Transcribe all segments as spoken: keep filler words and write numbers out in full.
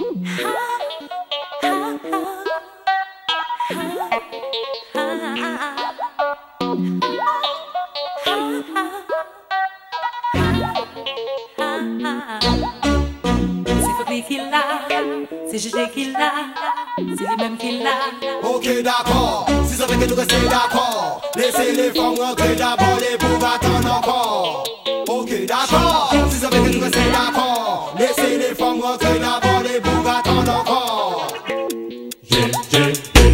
C'est G G qui l'a, c'est lui-même qui l'a. Ok d'accord, si ça fait que nous restons d'accord, laissez les femmes rentrer d'abord, les pauvres attendent encore. Ok d'accord, si ça fait que nous restons d'accord, laissez les femmes rentrer d'abord, les pauvres attendent encore. Yeah, yeah.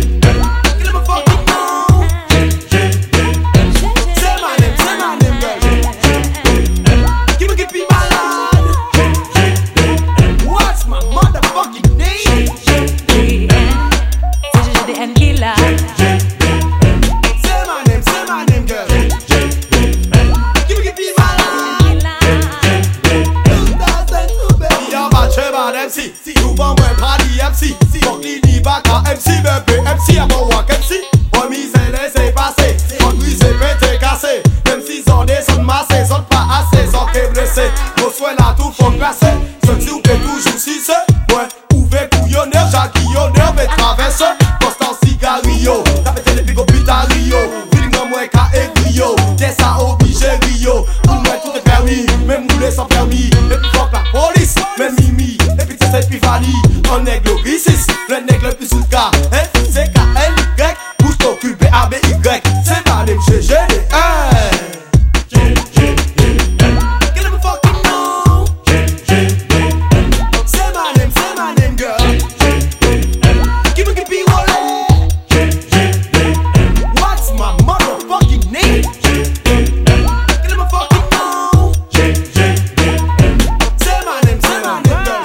M C, si you want more party M C, si fuck Lini Baka M C, bébé M C a bon walk M C. On mise laissez passer, on brise pété cassé. Même si on est son massé, sont pas assez, sont qu'est blessé. Vos soins là tout font passer, ce qui vous fait toujours si c'est. Ouais, ouvrez couillonneur, jacquillonneur, mais traverse. Constant cigarillo, t'as pété les picots putain Rio. Feeling en moins qu'à aigrio, t'es ça obligé Rio. Pour moi tout est permis, même rouler sans permis. Et puis fuck la police, même Mimi. Cette pivanie, on est gloricis, le nègre le plus sous le cas. F, C, K, L, Y, bouge ton cul, B, A, B, Y. C'est pas les G, G, D, N. G, G, D, N. Get them fucking know. G, G, D, N. Say my name, say my name, girl. G, G, D, N. Give me, give me, wallet. G, G, D, N. What's my motherfucking name? G, G, D, N. Get them fucking know. G, G, D, N. Say my name, say my name, girl.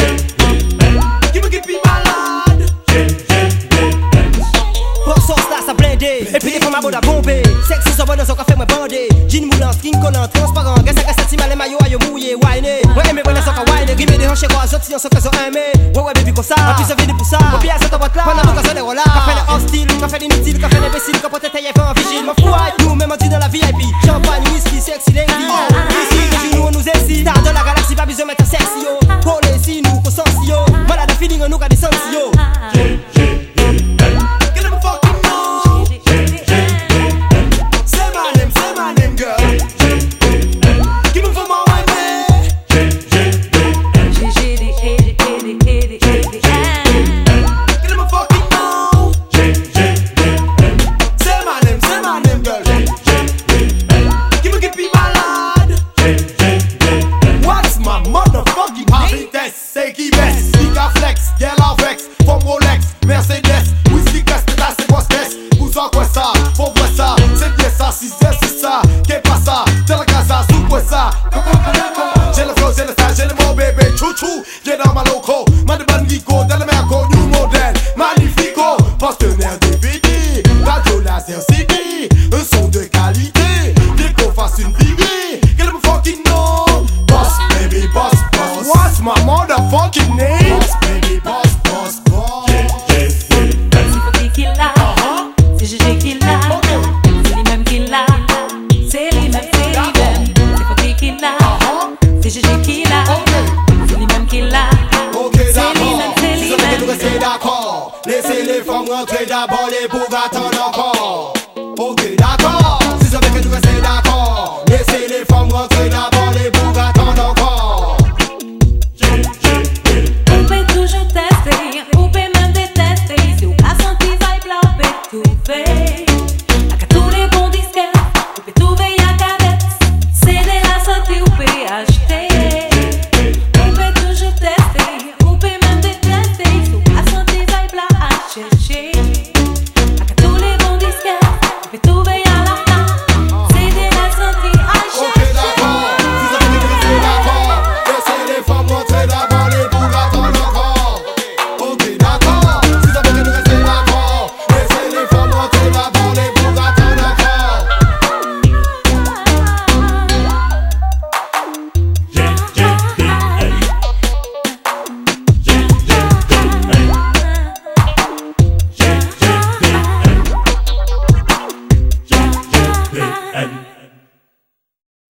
Et puis des femmes à bout à bomber. Sexy sur bonne, son café moi bandé. Jean moulant, skin collant, transparent. Gasse à casse, si mal les maillots, aïe mouillé, whiné. Ouais, aimé, ouais, la soca whiné. Rimé des hanches, quoi, autres si on se fait aimé. Ouais, ouais, baby, comme ça. En plus, ça vient pour ça. Au pied, cette boîte là. Pendant l'occasion des rollers. Café les hostile, café l'inutile, café l'imbécile. Capote taillé, fait en vigile. Ma foi, nous, même on dit dans la V I P. Champagne, whisky, sexy lady. Ici, les genoux, on nous excite. Star de la galaxie, pas besoin de mettre sexy, yo. Pour les si nous, qu'on sent si yo. Voilà, de feeling, on nous, qu'a des sens, yo. C'est qui baisse, Giga Flex, Yellow Vex, Femme Rolex, Mercedes, Whisky Casse, là c'est quoi stress, vous en quoi ça, faut voir ça, c'est bien ça, si c'est si ça, qu'est pas ça, t'es la casa, sous quoi ça, j'ai le flow, j'ai le style, j'ai le mot bébé, chouchou, j'ai dans ma loco, ma de bandico, dans le merco, new modèle, magnifico, partenaire D V D, radio laser C D, un son de qualité, dès qu'on fasse une virée, get them fucking know, boss baby, boss, boss, what's my motherfucking name? Boss baby, boss, boss, boss. Yeah, yeah, yeah. C'est Fauti qui l'a, c'est G G qui l'a, c'est lui-même qui l'a, c'est lui-même, c'est lui-même. C'est Fauti qui l'a, c'est G G qui l'a, c'est lui-même qui l'a. Ok d'accord, si ça fait que nous restons d'accord, laissez les femmes rentrer d'abord, les pauvres attendent encore.